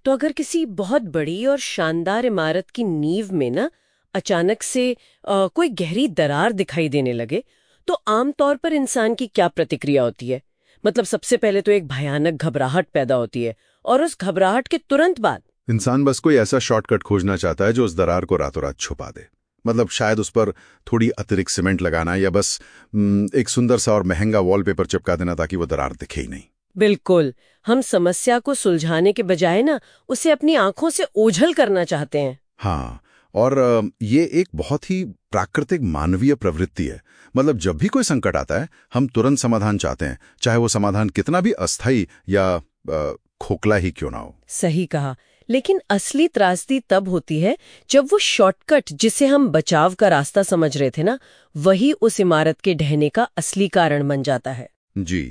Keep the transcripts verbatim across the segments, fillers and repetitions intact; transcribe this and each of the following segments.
तो अगर किसी बहुत बड़ी और शानदार इमारत की नींव में ना अचानक से आ, कोई गहरी दरार दिखाई देने लगे, तो आमतौर पर इंसान की क्या प्रतिक्रिया होती है? मतलब सबसे पहले तो एक भयानक घबराहट पैदा होती है, और उस घबराहट के तुरंत बाद इंसान बस कोई ऐसा शॉर्टकट खोजना चाहता है जो उस दरार को रातों रात छुपा दे। मतलब शायद उस पर थोड़ी अतिरिक्त सीमेंट लगाना या बस एक सुंदर सा और महंगा वॉलपेपर चिपका देना ताकि वो दरार दिखे ही नहीं। बिल्कुल, हम समस्या को सुलझाने के बजाय ना उसे अपनी आंखों से ओझल करना चाहते हैं। हाँ, और ये एक बहुत ही प्राकृतिक मानवीय प्रवृत्ति है। मतलब जब भी कोई संकट आता है हम तुरंत समाधान चाहते हैं, चाहे वो समाधान कितना भी अस्थायी या आ, खोखला ही क्यों ना हो। सही कहा, लेकिन असली त्रासदी तब होती है जब वो शॉर्टकट जिसे हम बचाव का रास्ता समझ रहे थे ना, वही उस इमारत के ढहने का असली कारण बन जाता है। जी,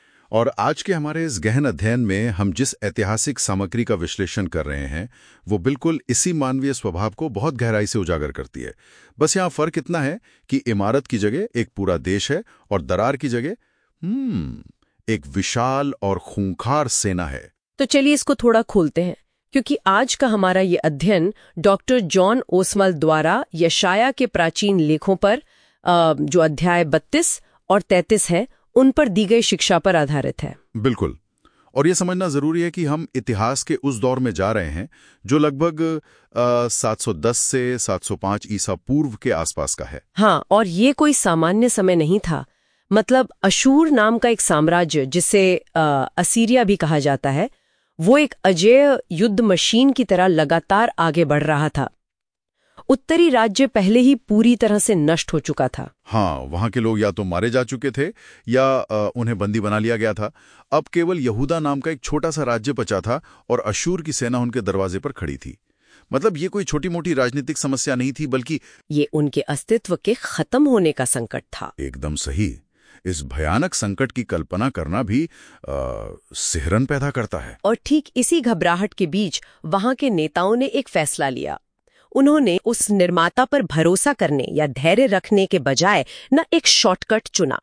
और आज के हमारे इस गहन अध्ययन में हम जिस ऐतिहासिक सामग्री का विश्लेषण कर रहे हैं वो बिल्कुल इसी मानवीय स्वभाव को बहुत गहराई से उजागर करती है। बस यहाँ फर्क इतना है कि इमारत की जगह एक पूरा देश है और दरार की जगह हम्म एक विशाल और खूंखार सेना है। तो चलिए इसको थोड़ा खोलते हैं, क्योंकि आज का हमारा ये अध्ययन डॉक्टर जॉन ओसवाल्ड द्वारा यशाया के प्राचीन लेखों पर, जो अध्याय बत्तीस और तैंतीस है, उन पर दी गई शिक्षा पर आधारित है। बिल्कुल, और ये समझना जरूरी है कि हम इतिहास के उस दौर में जा रहे हैं जो लगभग सात सौ दस से सात सौ पाँच ईसा पूर्व के आसपास का है। हाँ, और ये कोई सामान्य समय नहीं था। मतलब अशूर नाम का एक साम्राज्य, जिसे असीरिया भी कहा जाता है, वो एक अजेय युद्ध मशीन की तरह लगातार आगे बढ़ रहा था। उत्तरी राज्य पहले ही पूरी तरह से नष्ट हो चुका था। हाँ, वहां के लोग या तो मारे जा चुके थे या आ, उन्हें बंदी बना लिया गया था। अब केवल यहूदा नाम का एक छोटा सा राज्य बचा था और अशूर की सेना उनके दरवाजे पर खड़ी थी। मतलब ये कोई छोटी मोटी राजनीतिक समस्या नहीं थी, बल्कि ये उनके अस्तित्व के खत्म होने का संकट था। एकदम सही। इस भयानक संकट की कल्पना करना भी आ, सिहरन पैदा करता है। और ठीक इसी घबराहट के बीच वहां के नेताओं ने एक फैसला लिया। उन्होंने उस निर्माता पर भरोसा करने या धैर्य रखने के बजाय न एक शॉर्टकट चुना।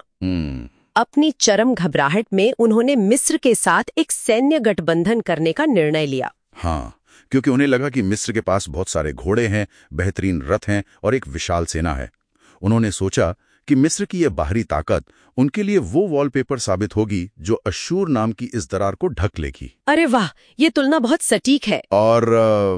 अपनी चरम घबराहट में उन्होंने मिस्र के साथ एक सैन्य गठबंधन करने का निर्णय लिया। हाँ, क्योंकि उन्हें लगा कि मिस्र के पास बहुत सारे घोड़े हैं, बेहतरीन रथ हैं और एक विशाल सेना है। उन्होंने सोचा कि मिस्र की यह बाहरी ताकत उनके लिए वो वॉलपेपर साबित होगी जो अशूर नाम की इस दरार को ढक लेगी। अरे वाह, ये तुलना बहुत सटीक है। और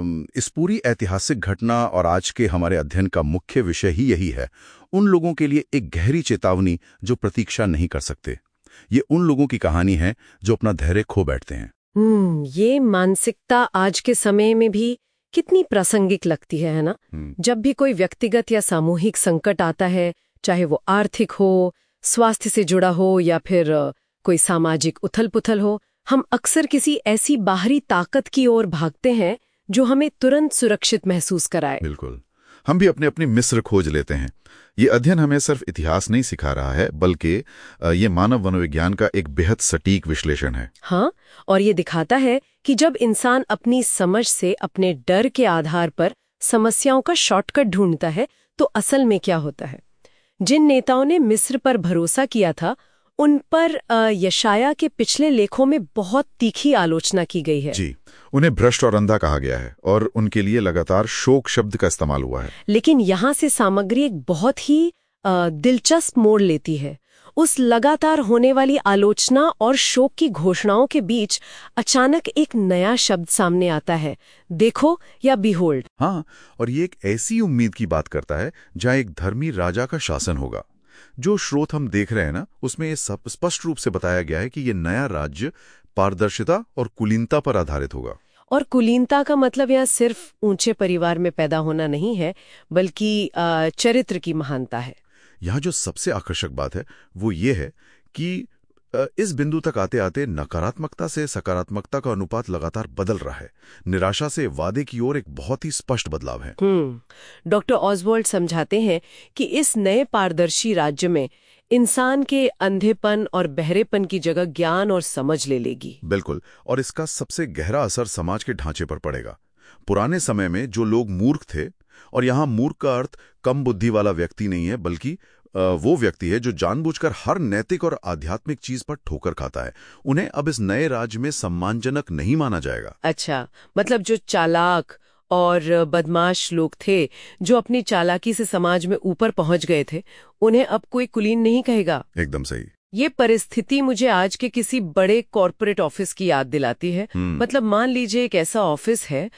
इस पूरी ऐतिहासिक घटना और आज के हमारे अध्ययन का मुख्य विषय ही यही है। उन लोगों के लिए एक गहरी चेतावनी जो प्रतीक्षा नहीं कर सकते। ये उन लोगों की कहानी है जो अपना धैर्य खो बैठते हैं। हम्म ये मानसिकता आज के समय में भी कितनी प्रासंगिक लगती है, है ना? जब भी कोई व्यक्तिगत या सामूहिक संकट आता है, चाहे वो आर्थिक हो, स्वास्थ्य से जुड़ा हो या फिर कोई सामाजिक उथल-पुथल हो, हम अक्सर किसी ऐसी बाहरी ताकत की ओर भागते हैं जो हमें तुरंत सुरक्षित महसूस कराए। बिल्कुल, हम भी अपने अपनी मिस्र खोज लेते हैं। ये अध्ययन हमें सिर्फ इतिहास नहीं सिखा रहा है, बल्कि ये मानव मनोविज्ञान का एक बेहद सटीक विश्लेषण है। हाँ, और ये दिखाता है कि जब इंसान अपनी समझ से, अपने डर के आधार पर समस्याओं का शॉर्टकट ढूंढता है, तो असल में क्या होता है। जिन नेताओं ने मिस्र पर भरोसा किया था, उन पर यशाया के पिछले लेखों में बहुत तीखी आलोचना की गई है। जी, उन्हें भ्रष्ट और अंधा कहा गया है और उनके लिए लगातार शोक शब्द का इस्तेमाल हुआ है। लेकिन यहाँ से सामग्री एक बहुत ही दिलचस्प मोड़ लेती है। उस लगातार होने वाली आलोचना और शोक की घोषणाओं के बीच अचानक एक नया शब्द सामने आता है, देखो या बिहोल्ड। हाँ, और ये एक ऐसी उम्मीद की बात करता है जहाँ एक धर्मी राजा का शासन होगा। जो स्रोत हम देख रहे हैं ना, उसमें ये सब स्पष्ट रूप से बताया गया है कि ये नया राज्य पारदर्शिता और कुलीनता पर आधारित होगा। और कुलीनता का मतलब यहाँ सिर्फ ऊंचे परिवार में पैदा होना नहीं है, बल्कि चरित्र की महानता है। यहाँ जो सबसे आकर्षक बात है वो ये है कि इस बिंदु तक आते आते नकारात्मकता से सकारात्मकता का अनुपात लगातार बदल रहा है। निराशा से वादे की ओर एक बहुत ही स्पष्ट बदलाव है। हम्म डॉक्टर ऑसवाल्ड समझाते हैं कि इस नए पारदर्शी राज्य में इंसान के अंधेपन और बहरेपन की जगह ज्ञान और समझ ले लेगी। बिल्कुल, और इसका सबसे गहरा असर समाज के ढांचे पर पड़ेगा। पुराने समय में जो लोग मूर्ख थे, और यहाँ मूर्ख का अर्थ कम बुद्धि वाला व्यक्ति नहीं है, बल्कि वो व्यक्ति है जो जानबूझकर हर नैतिक और आध्यात्मिक चीज पर ठोकर खाता है। उन्हें अब इस नए राज्य में सम्मानजनक नहीं माना जाएगा। अच्छा, मतलब जो चालाक और बदमाश लोग थे, जो अपनी चालाकी से समाज में ऊपर पहुंच गए थे, उन्हें अब कोई कुलीन नहीं कहेगा। एकदम सही। ये परिस्थिति मुझे आज के किसी बड़े कॉर्पोरेट ऑफिस की याद दिलाती है। मतलब मान लीजिए एक ऐसा ऑफिस है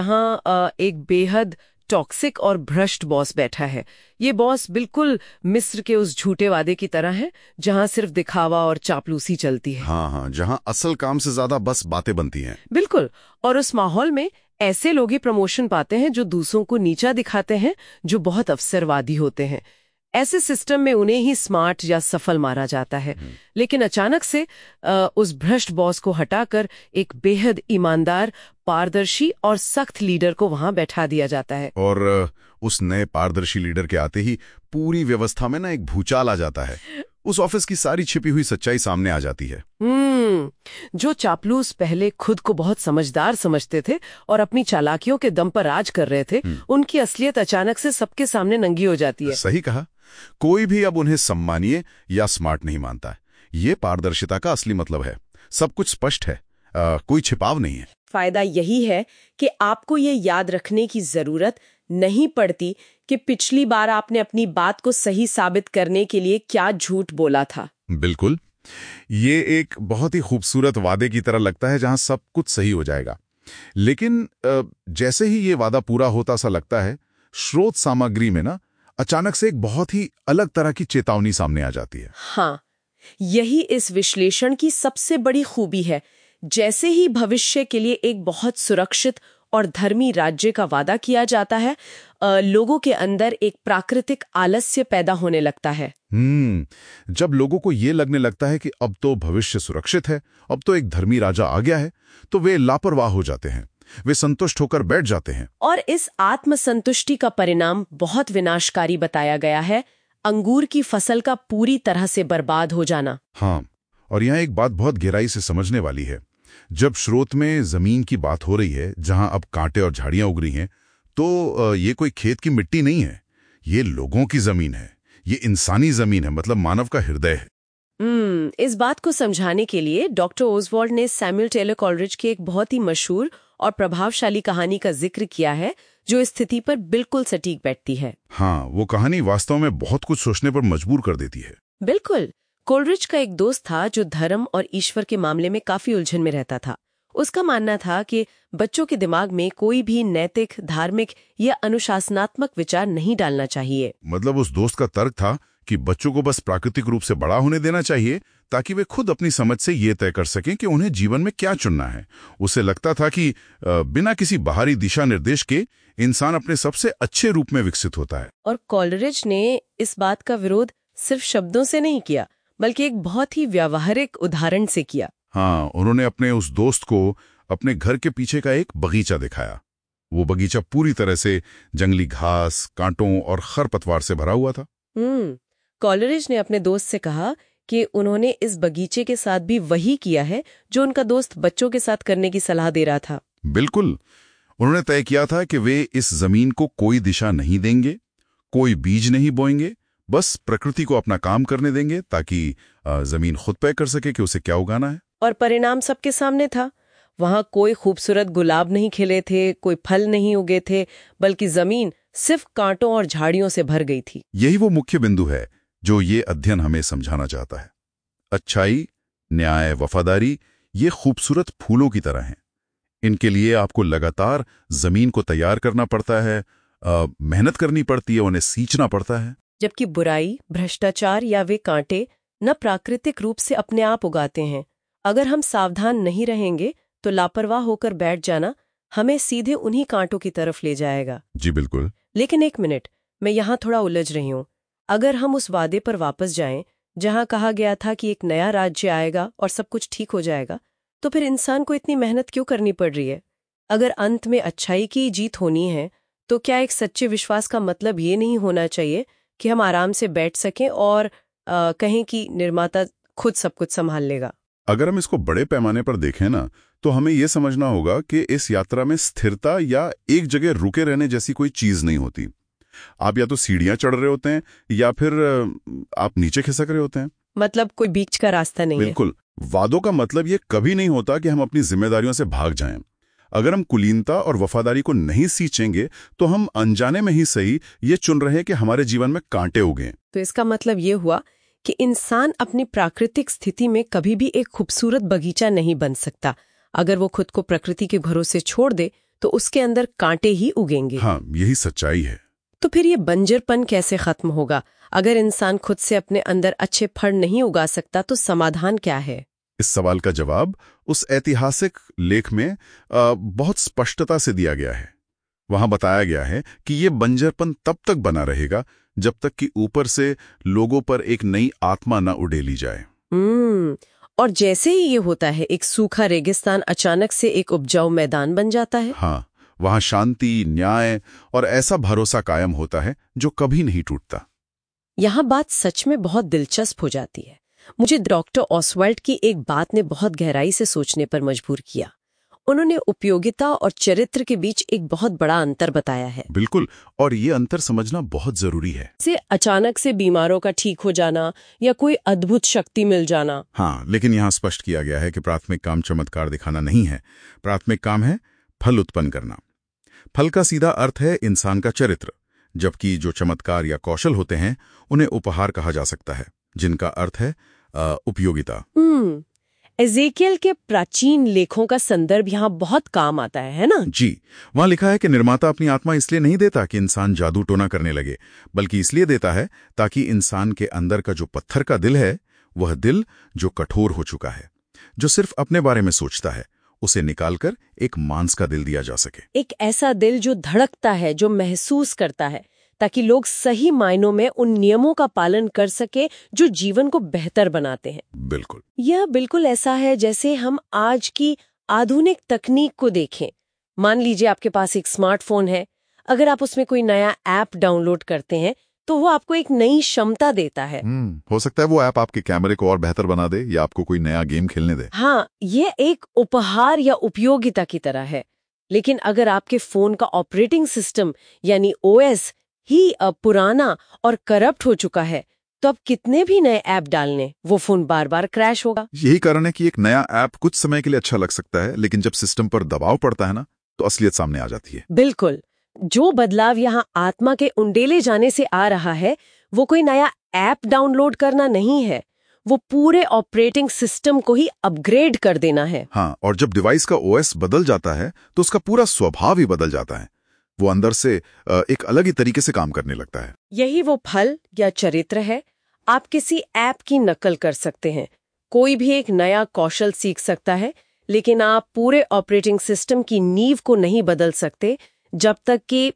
जहां एक बेहद टॉक्सिक और भ्रष्ट बॉस बैठा है। ये बॉस बिल्कुल मिस्र के उस झूठे वादे की तरह है जहां सिर्फ दिखावा और चापलूसी चलती है। हाँ हाँ, जहां असल काम से ज्यादा बस बातें बनती हैं। बिल्कुल। और उस माहौल में ऐसे लोग ही प्रमोशन पाते हैं जो दूसरों को नीचा दिखाते हैं, जो बहुत अवसरवादी होते हैं। ऐसे सिस्टम में उन्हें ही स्मार्ट या सफल मारा जाता है। लेकिन अचानक से आ, उस भ्रष्ट बॉस को हटाकर एक बेहद ईमानदार, पारदर्शी और सख्त लीडर को वहां बैठा दिया जाता है। और उस नए पारदर्शी लीडर के आते ही पूरी व्यवस्था में ना एक भूचाल आ जाता है। उस ऑफिस की सारी छिपी हुई सच्चाई सामने आ जाती है। हम्म, जो चापलूस पहले खुद को बहुत समझदार समझते थे और अपनी चालाकियों के दम पर राज कर रहे थे, उनकी असलियत अचानक से सबके सामने नंगी हो जाती है। सही कहा। कोई भी अब उन्हें सम्मानीय या स्मार्ट नहीं मानता है। ये पारदर्शिता का असली मतलब है। सब कुछ स्पष्ट है, आ, कोई छिपाव नहीं है। फायदा यही है कि आपको ये याद रखने की जरूरत नहीं पड़ती कि पिछली बार आपने अपनी बात को सही साबित करने के लिए क्या झूठ बोला था। बिल्कुल। ये एक बहुत ही खूबसूरत वादे की तरह लगता है जहां सब कुछ सही हो जाएगा। लेकिन जैसे ही ये वादा पूरा होता सा लगता है, स्रोत सामग्री में ना अचानक से एक बहुत ही अलग तरह की चेतावनी सामने आ जाती है। हाँ, यही इस विश्लेषण की सबसे बड़ी खूबी है। जैसे ही भविष्य के लिए एक बहुत सुरक्षित और धर्मी राज्य का वादा किया जाता है, लोगों के अंदर एक प्राकृतिक आलस्य पैदा होने लगता है। हम्म जब लोगों को ये लगने लगता है कि अब तो भविष्य सुरक्षित है, अब तो एक धर्मी राजा आ गया है, तो वे लापरवाह हो जाते हैं। वे संतुष्ट होकर बैठ जाते हैं। और इस आत्मसंतुष्टि का परिणाम बहुत विनाशकारी बताया गया है, अंगूर की फसल का पूरी तरह से बर्बाद हो जाना। हाँ, और यहाँ एक बात बहुत गहराई से समझने वाली है। जब स्रोत में जमीन की बात हो रही है जहां अब कांटे और झाड़ियां उग रही हैं, तो ये कोई खेत की मिट्टी नहीं है, ये लोगों की जमीन है, ये इंसानी जमीन है, मतलब मानव का हृदय है। हम्म इस बात को समझाने के लिए डॉक्टर ओसवाल्ड ने सैमुअल टेलर कॉलरिज की एक बहुत ही मशहूर और प्रभावशाली कहानी का जिक्र किया है, जो इस स्थिति पर बिल्कुल सटीक बैठती है। हाँ, वो कहानी वास्तव में बहुत कुछ सोचने पर मजबूर कर देती है। बिल्कुल। कोलरिज का एक दोस्त था जो धर्म और ईश्वर के मामले में काफी उलझन में रहता था। उसका मानना था कि बच्चों के दिमाग में कोई भी नैतिक, धार्मिक या अनुशासनात्मक विचार नहीं डालना चाहिए। मतलब उस दोस्त का तर्क था कि बच्चों को बस प्राकृतिक रूप से बड़ा होने देना चाहिए, ताकि वे खुद अपनी समझ से ये तय कर सकें कि उन्हें जीवन में क्या चुनना है। उसे लगता था कि बिना किसी बाहरी दिशा निर्देश के इंसान अपने सबसे अच्छे रूप में विकसित होता है। और कोलरिज ने इस बात का विरोध सिर्फ शब्दों से नहीं किया, बल्कि एक बहुत ही व्यावहारिक उदाहरण से किया। हाँ, उन्होंने अपने उस दोस्त को अपने घर के पीछे का एक बगीचा दिखाया। वो बगीचा पूरी तरह से जंगली घास, कांटों और खरपतवार से भरा हुआ था। हम्म कोलरिज ने अपने दोस्त से कहा कि उन्होंने इस बगीचे के साथ भी वही किया है जो उनका दोस्त बच्चों के साथ करने की सलाह दे रहा था। बिल्कुल। उन्होंने तय किया था कि वे इस जमीन को कोई दिशा नहीं देंगे, कोई बीज नहीं बोएंगे, बस प्रकृति को अपना काम करने देंगे, ताकि जमीन खुद तय कर सके कि उसे क्या उगाना है। और परिणाम सबके सामने था। वहां कोई खूबसूरत गुलाब नहीं खिले थे, कोई फल नहीं उगे थे, बल्कि जमीन सिर्फ कांटों और झाड़ियों से भर गई थी। यही वो मुख्य बिंदु है जो ये अध्ययन हमें समझाना चाहता है। अच्छाई, न्याय, वफादारी ये खूबसूरत फूलों की तरह हैं। इनके लिए आपको लगातार जमीन को तैयार करना पड़ता है, मेहनत करनी पड़ती है, उन्हें सींचना पड़ता है। जबकि बुराई, भ्रष्टाचार या वे कांटे न प्राकृतिक रूप से अपने आप उगाते हैं। अगर हम सावधान नहीं रहेंगे तो लापरवाह होकर बैठ जाना हमें सीधे उन्हीं कांटों की तरफ ले जाएगा। जी बिल्कुल। लेकिन एक मिनट, मैं यहाँ थोड़ा उलझ रही हूँ। अगर हम उस वादे पर वापस जाएं जहाँ कहा गया था कि एक नया राज्य आएगा और सब कुछ ठीक हो जाएगा, तो फिर इंसान को इतनी मेहनत क्यों करनी पड़ रही है? अगर अंत में अच्छाई की जीत होनी है, तो क्या एक सच्चे विश्वास का मतलब ये नहीं होना चाहिए कि हम आराम से बैठ सकें और आ, कहें कि निर्माता खुद सब कुछ संभाल लेगा? अगर हम इसको बड़े पैमाने पर देखें ना, तो हमें यह समझना होगा कि इस यात्रा में स्थिरता या एक जगह रुके रहने जैसी कोई चीज नहीं होती। आप या तो सीढ़ियां चढ़ रहे होते हैं या फिर आप नीचे खिसक रहे होते हैं। मतलब कोई बीच का रास्ता नहीं है। बिल्कुल। वादों का मतलब ये कभी नहीं होता कि हम अपनी जिम्मेदारियों से भाग जाएं। अगर हम कुलीनता और वफादारी को नहीं सींचेंगे तो हम अनजाने में ही सही ये चुन रहे हैं कि हमारे जीवन में कांटे उगें। तो इसका मतलब ये हुआ कि इंसान अपनी प्राकृतिक स्थिति में कभी भी एक खूबसूरत बगीचा नहीं बन सकता। अगर वो खुद को प्रकृति के भरोसे छोड़ दे तो उसके अंदर कांटे ही उगेंगे। हाँ, यही सच्चाई है। तो फिर ये बंजरपन कैसे खत्म होगा? अगर इंसान खुद से अपने अंदर अच्छे फल नहीं उगा सकता तो समाधान क्या है? इस सवाल का जवाब उस ऐतिहासिक लेख में आ, बहुत स्पष्टता से दिया गया है। वहां बताया गया है कि ये बंजरपन तब तक बना रहेगा जब तक कि ऊपर से लोगों पर एक नई आत्मा न उड़ेली जाए। हम्म और जैसे ही ये होता है, एक सूखा रेगिस्तान अचानक से एक उपजाऊ मैदान बन जाता है। हाँ, वहां शांति, न्याय और ऐसा भरोसा कायम होता है जो कभी नहीं टूटता। यहाँ बात सच में बहुत दिलचस्प हो जाती है। मुझे डॉक्टर ऑसवाल्ड की एक बात ने बहुत गहराई से सोचने पर मजबूर किया। उन्होंने उपयोगिता और चरित्र के बीच एक बहुत बड़ा अंतर बताया है। बिल्कुल, और ये अंतर समझना बहुत जरूरी है। से अचानक से बीमारों का ठीक हो जाना या कोई अद्भुत शक्ति मिल जाना। हाँ, लेकिन यहाँ स्पष्ट किया गया है कि प्राथमिक काम चमत्कार दिखाना नहीं है। प्राथमिक काम है फल उत्पन्न करना। फल का सीधा अर्थ है इंसान का चरित्र, जबकि जो चमत्कार या कौशल होते हैं उन्हें उपहार कहा जा सकता है, जिनका अर्थ है आ, उपयोगिता। हम्म एजेकियल के प्राचीन लेखों का संदर्भ यहाँ बहुत काम आता है, है ना? जी, वहां लिखा है कि निर्माता अपनी आत्मा इसलिए नहीं देता कि इंसान जादू टोना करने लगे, बल्कि इसलिए देता है ताकि इंसान के अंदर का जो पत्थर का दिल है, वह दिल जो कठोर हो चुका है, जो सिर्फ अपने बारे में सोचता है, उसे निकालकर एक मांस का दिल दिया जा सके। एक ऐसा दिल जो धड़कता है, जो महसूस करता है, ताकि लोग सही मायनों में उन नियमों का पालन कर सके जो जीवन को बेहतर बनाते हैं। बिल्कुल। यह बिल्कुल ऐसा है जैसे हम आज की आधुनिक तकनीक को देखें। मान लीजिए आपके पास एक स्मार्टफोन है। अगर आप उसमें कोई नया ऐप डाउनलोड करते हैं तो वो आपको एक नई क्षमता देता है। हम्म हो सकता है वो ऐप आपके कैमरे को और बेहतर बना दे या आपको कोई नया गेम खेलने दे। हाँ, ये एक उपहार या उपयोगिता की तरह है। लेकिन अगर आपके फोन का ऑपरेटिंग सिस्टम यानी ओएस ही पुराना और करप्ट हो चुका है तो अब कितने भी नए ऐप डालने, वो फोन बार बार क्रैश होगा। यही कारण है कि एक नया ऐप कुछ समय के लिए अच्छा लग सकता है, लेकिन जब सिस्टम पर दबाव पड़ता है ना, तो असलियत सामने आ जाती है। बिल्कुल। जो बदलाव यहाँ आत्मा के उंडेले जाने से आ रहा है वो कोई नया ऐप डाउनलोड करना नहीं है, वो पूरे ऑपरेटिंग सिस्टम को ही अपग्रेड कर देना है। हाँ, और जब डिवाइस का ओएस बदल जाता है तो उसका पूरा स्वभाव ही बदल जाता है। वो अंदर से एक अलग ही तरीके से काम करने लगता है। यही वो फल या चरित्र है। आप किसी ऐप की नकल कर सकते हैं, कोई भी एक नया कौशल सीख सकता है, लेकिन आप पूरे ऑपरेटिंग सिस्टम की नींव को नहीं बदल सकते जब तक कि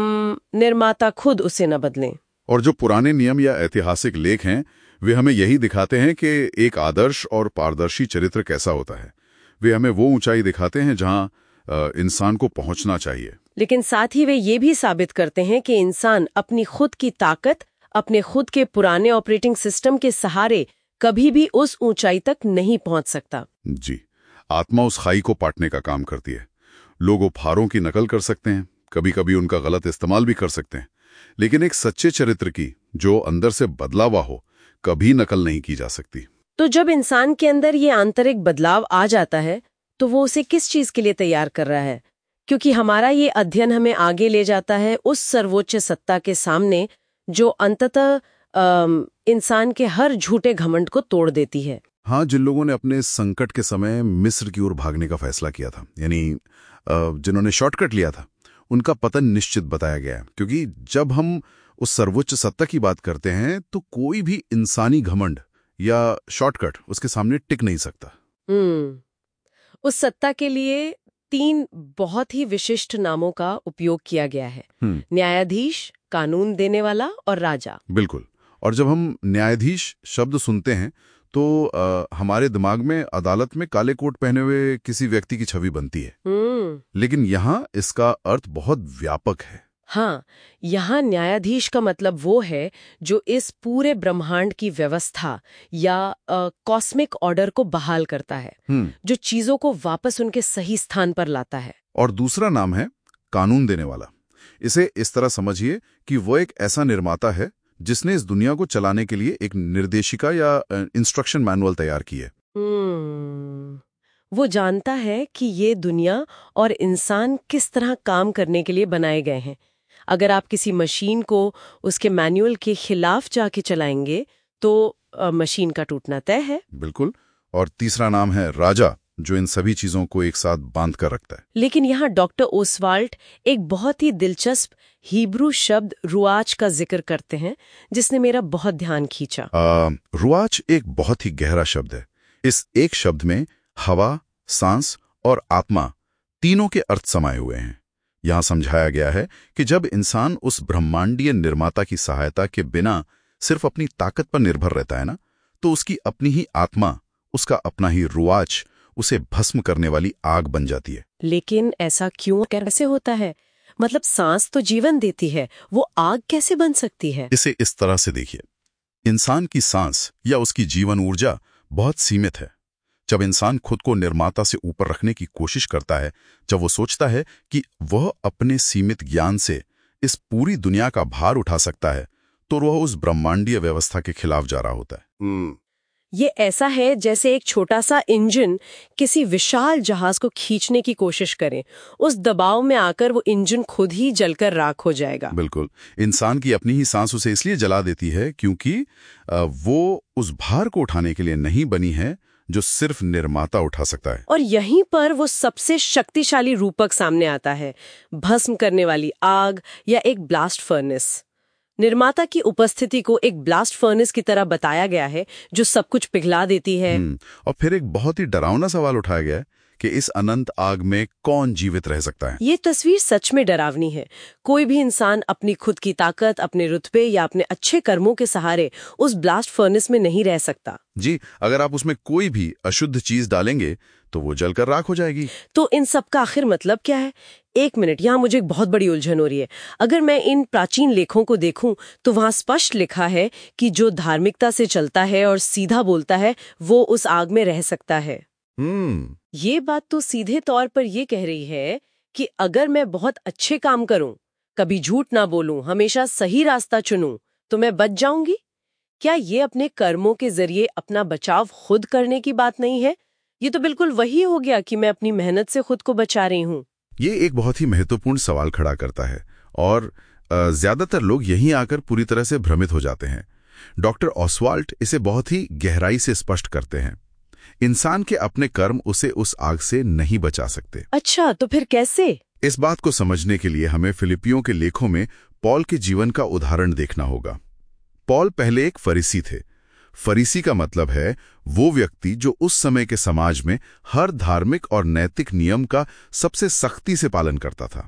निर्माता खुद उसे न बदलें। और जो पुराने नियम या ऐतिहासिक लेख हैं वे हमें यही दिखाते हैं कि एक आदर्श और पारदर्शी चरित्र कैसा होता है। वे हमें वो ऊंचाई दिखाते हैं जहां इंसान को पहुंचना चाहिए, लेकिन साथ ही वे ये भी साबित करते हैं कि इंसान अपनी खुद की ताकत, अपने खुद के पुराने ऑपरेटिंग सिस्टम के सहारे कभी भी उस ऊंचाई तक नहीं पहुंच सकता। जी, आत्मा उस खाई को पाटने का काम करती है। लोग उपहारों की नकल कर सकते हैं, कभी कभी उनका गलत इस्तेमाल भी कर सकते हैं, लेकिन एक सच्चे चरित्र की जो अंदर से बदला हुआ हो कभी नकल नहीं की जा सकती। तो जब इंसान के अंदर ये आंतरिक बदलाव आ जाता है तो वो उसे किस चीज के लिए तैयार कर रहा है? क्योंकि हमारा ये अध्ययन हमें आगे ले जाता है उस सर्वोच्च सत्ता के सामने जो अंततः इंसान के हर झूठे घमंड को तोड़ देती है। हाँ, जिन लोगों ने अपने संकट के समय मिस्र की ओर भागने का फैसला किया था, यानी जिन्होंने शॉर्टकट लिया था, उनका पतन निश्चित बताया गया है। क्योंकि जब हम उस सर्वोच्च सत्ता की बात करते हैं तो कोई भी इंसानी घमंड या शॉर्टकट उसके सामने टिक नहीं सकता। हम्म उस सत्ता के लिए तीन बहुत ही विशिष्ट नामों का उपयोग किया गया है, न्यायाधीश, कानून देने वाला और राजा। बिल्कुल। और जब हम न्यायाधीश शब्द सुनते हैं तो आ, हमारे दिमाग में अदालत में काले कोट पहने हुए किसी व्यक्ति की छवि बनती है, लेकिन यहाँ इसका अर्थ बहुत व्यापक है। हाँ, यहाँ न्यायाधीश का मतलब वो है जो इस पूरे ब्रह्मांड की व्यवस्था या कॉस्मिक ऑर्डर को बहाल करता है, जो चीजों को वापस उनके सही स्थान पर लाता है। और दूसरा नाम है कानून देने वाला। इसे इस तरह समझिए कि वो एक ऐसा निर्माता है जिसने इस दुनिया को चलाने के लिए एक निर्देशिका या इंस्ट्रक्शन मैनुअल तैयार की है। हम्म वो जानता है कि ये दुनिया और इंसान किस तरह काम करने के लिए बनाए गए हैं। अगर आप किसी मशीन को उसके मैनुअल के खिलाफ जाके चलाएंगे तो अ, मशीन का टूटना तय है। बिल्कुल। और तीसरा नाम है राजा, जो इन सभी चीजों को एक साथ बांध कर रखता है। लेकिन यहाँ डॉक्टर ओसवाल्ट एक बहुत ही दिलचस्प हिब्रू शब्द रुआच का जिक्र करते हैं, जिसने मेरा बहुत ध्यान खींचा। आ, रुआच एक बहुत ही गहरा शब्द है। इस एक शब्द में हवा, सांस और आत्मा तीनों के अर्थ समाये हुए हैं। यहाँ समझाया गया है कि जब इंसान उस ब्रह्मांडीय निर्माता की सहायता के बिना सिर्फ अपनी ताकत पर निर्भर रहता है ना, तो उसकी अपनी ही आत्मा, उसका अपना ही रुआच उसे भस्म करने वाली आग बन जाती है। लेकिन ऐसा क्यों, कैसे होता है? मतलब सांस तो जीवन देती है, वो आग कैसे बन सकती है? इसे इस तरह से देखिए, इंसान की सांस या उसकी जीवन ऊर्जा बहुत सीमित है। जब इंसान खुद को निर्माता से ऊपर रखने की कोशिश करता है, जब वो सोचता है कि वह अपने सीमित ज्ञान से इस पूरी दुनिया का भार उठा सकता है, तो वह उस ब्रह्मांडीय व्यवस्था के खिलाफ जा रहा होता है। ये ऐसा है जैसे एक छोटा सा इंजन किसी विशाल जहाज को खींचने की कोशिश करे, उस दबाव में आकर वो इंजन खुद ही जलकर राख हो जाएगा। बिल्कुल। इंसान की अपनी ही सांस उसे इसलिए जला देती है क्योंकि वो उस भार को उठाने के लिए नहीं बनी है जो सिर्फ निर्माता उठा सकता है। और यहीं पर वो सबसे शक्तिशाली रूपक सामने आता है, भस्म करने वाली आग या एक ब्लास्ट फर्नेस। निर्माता की उपस्थिति को एक ब्लास्ट फर्नेस की तरह बताया गया है जो सब कुछ पिघला देती है। और फिर एक बहुत ही डरावना सवाल उठाया गया है कि इस अनंत आग में कौन जीवित रह सकता है। ये तस्वीर सच में डरावनी है। कोई भी इंसान अपनी खुद की ताकत, अपने रुतबे या अपने अच्छे कर्मों के सहारे उस ब्लास्ट फर्नेस में नहीं रह सकता। जी, अगर आप उसमें कोई भी अशुद्ध चीज डालेंगे तो वो जलकर राख हो जाएगी। तो इन सब का आखिर मतलब क्या है? एक मिनट, यहाँ मुझे एक बहुत बड़ी उलझन हो रही है। अगर मैं इन प्राचीन लेखों को देखूं तो वहां स्पष्ट लिखा है कि जो धार्मिकता से चलता है और सीधा बोलता है वो उस आग में रह सकता है। हम्म ये बात तो सीधे तौर पर ये कह रही है कि अगर मैं बहुत अच्छे काम करूं, कभी झूठ ना बोलूं, हमेशा सही रास्ता चुनूं, तो मैं बच जाऊंगी। क्या ये अपने कर्मों के जरिए अपना बचाव खुद करने की बात नहीं है? ये तो बिल्कुल वही हो गया कि मैं अपनी मेहनत से खुद को बचा रही हूँ। ये एक बहुत ही महत्वपूर्ण सवाल खड़ा करता है और ज्यादातर लोग यहीं आकर पूरी तरह से भ्रमित हो जाते हैं। डॉक्टर ओसवाल्ट इसे बहुत ही गहराई से स्पष्ट करते हैं। इंसान के अपने कर्म उसे उस आग से नहीं बचा सकते। अच्छा, तो फिर कैसे? इस बात को समझने के लिए हमें फिलिपियों के लेखों में पॉल के जीवन का उदाहरण देखना होगा। पॉल पहले एक फरीसी थे। फरीसी का मतलब है वो व्यक्ति जो उस समय के समाज में हर धार्मिक और नैतिक नियम का सबसे सख्ती से पालन करता था।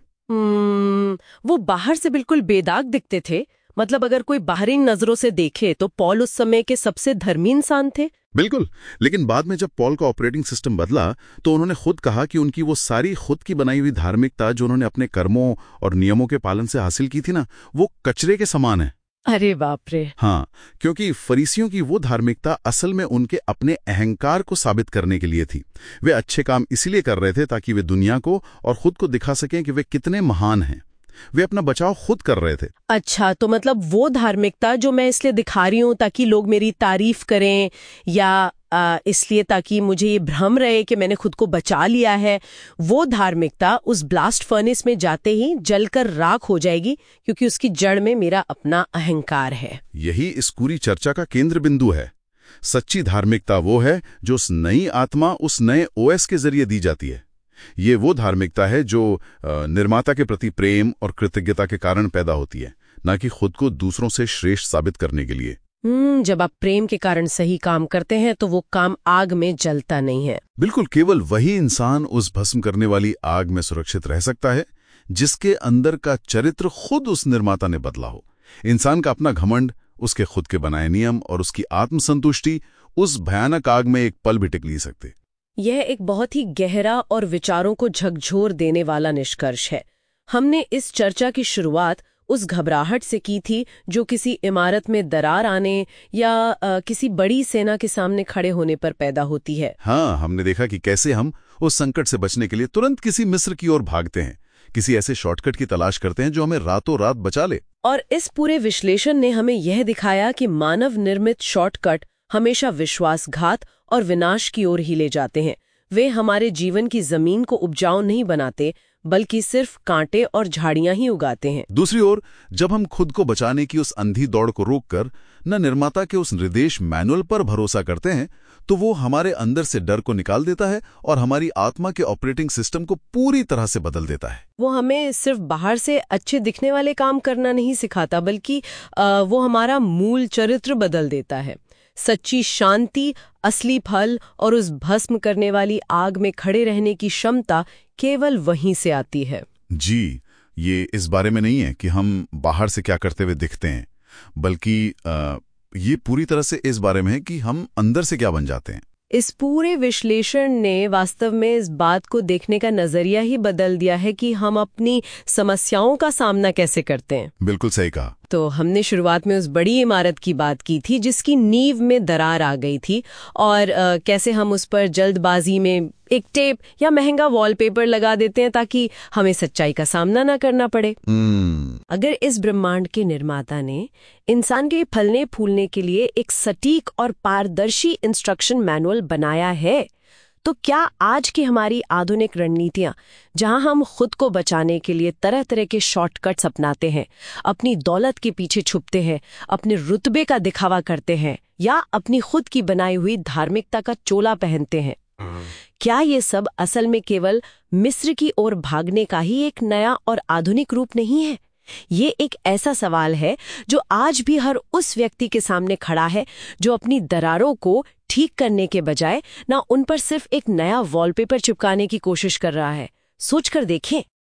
hmm, वो बाहर से बिल्कुल बेदाग दिखते थे। मतलब अगर कोई बाहरी नजरों से देखे तो पॉल उस समय के सबसे धर्मी इंसान थे। बिल्कुल। लेकिन बाद में जब पॉल का ऑपरेटिंग सिस्टम बदला तो उन्होंने खुद कहा कि उनकी वो सारी खुद की बनाई हुई धार्मिकता जो उन्होंने अपने कर्मों और नियमों के पालन से हासिल की थी ना, वो कचरे के समान है। अरे बाप रे। हाँ, क्योंकि फरीसियों की वो धार्मिकता असल में उनके अपने अहंकार को साबित करने के लिए थी। वे अच्छे काम इसीलिए कर रहे थे ताकि वे दुनिया को और खुद को दिखा सकें कि वे कितने महान हैं। वे अपना बचाव खुद कर रहे थे। अच्छा, तो मतलब वो धार्मिकता जो मैं इसलिए दिखा रही हूँ ताकि लोग मेरी तारीफ करें या आ, इसलिए ताकि मुझे ये भ्रम रहे कि मैंने खुद को बचा लिया है, वो धार्मिकता उस ब्लास्ट फर्नेस में जाते ही जलकर राख हो जाएगी क्योंकि उसकी जड़ में मेरा अपना अहंकार है। यही इस पूरी चर्चा का केंद्र बिंदु है। सच्ची धार्मिकता वो है जो उस नई आत्मा, उस नए ओएस के जरिए दी जाती है। ये वो धार्मिकता है जो निर्माता के प्रति प्रेम और कृतज्ञता के कारण पैदा होती है, न कि खुद को दूसरों से श्रेष्ठ साबित करने के लिए। हम्म जब आप प्रेम के कारण सही काम करते हैं तो वो काम आग में जलता नहीं है। बिल्कुल। केवल वही इंसान उस भस्म करने वाली आग में सुरक्षित रह सकता है जिसके अंदर का चरित्र खुद उस निर्माता ने बदला हो। इंसान का अपना घमंड, उसके खुद के बनाए नियम और उसकी आत्मसंतुष्टि उस भयानक आग में एक पल भी टिक नहीं सकते। यह एक बहुत ही गहरा और विचारों को झकझोर देने वाला निष्कर्ष है। हमने इस चर्चा की शुरुआत उस घबराहट से की थी जो किसी इमारत में दरार आने या आ, किसी बड़ी सेना के सामने खड़े होने पर पैदा होती है। हाँ, हमने देखा कि कैसे हम उस संकट से बचने के लिए तुरंत किसी मिस्र की ओर भागते हैं, किसी ऐसे शॉर्टकट की तलाश करते हैं जो हमें रातों रात बचा ले। और इस पूरे विश्लेषण ने हमें यह दिखाया कि मानव निर्मित शॉर्टकट हमेशा विश्वासघात और विनाश की ओर ही ले जाते हैं। वे हमारे जीवन की जमीन को उपजाऊ नहीं बनाते, बल्कि सिर्फ कांटे और झाड़ियां ही उगाते हैं। दूसरी ओर, जब हम खुद को बचाने की उस अंधी दौड़ को रोककर न निर्माता के उस निर्देश मैनुअल पर भरोसा करते हैं, तो वो हमारे अंदर से डर को निकाल देता है और हमारी आत्मा के ऑपरेटिंग सिस्टम को पूरी तरह से बदल देता है। वो हमें सिर्फ बाहर से अच्छे दिखने वाले काम करना नहीं सिखाता, बल्कि आ, वो हमारा मूल चरित्र बदल देता है। सच्ची शांति, असली फल और उस भस्म करने वाली आग में खड़े रहने की क्षमता केवल वहीं से आती है। जी, ये इस बारे में नहीं है कि हम बाहर से क्या करते हुए दिखते हैं, बल्कि आ, ये पूरी तरह से इस बारे में है कि हम अंदर से क्या बन जाते हैं। इस पूरे विश्लेषण ने वास्तव में इस बात को देखने का नजरिया ही बदल दिया है कि हम अपनी समस्याओं का सामना कैसे करते हैं। बिल्कुल सही कहा। तो हमने शुरुआत में उस बड़ी इमारत की बात की थी जिसकी नींव में दरार आ गई थी, और आ, कैसे हम उस पर जल्दबाजी में एक टेप या महंगा वॉलपेपर लगा देते हैं ताकि हमें सच्चाई का सामना ना करना पड़े। hmm. अगर इस ब्रह्मांड के निर्माता ने इंसान के फलने फूलने के लिए एक सटीक और पारदर्शी इंस्ट्रक्शन मैनुअल बनाया है, तो क्या आज की हमारी आधुनिक रणनीतियां, जहां हम खुद को बचाने के लिए तरह तरह के शॉर्टकट्स अपनाते हैं, अपनी दौलत के पीछे छुपते हैं, अपने रुतबे का दिखावा करते हैं, या अपनी खुद की बनाई हुई धार्मिकता का चोला पहनते हैं, क्या ये सब असल में केवल मिस्र की ओर भागने का ही एक नया और आधुनिक रूप नहीं है? ये एक ऐसा सवाल है जो आज भी हर उस व्यक्ति के सामने खड़ा है जो अपनी दरारों को ठीक करने के बजाय ना उन पर सिर्फ एक नया वॉलपेपर चिपकाने की कोशिश कर रहा है। सोचकर देखें।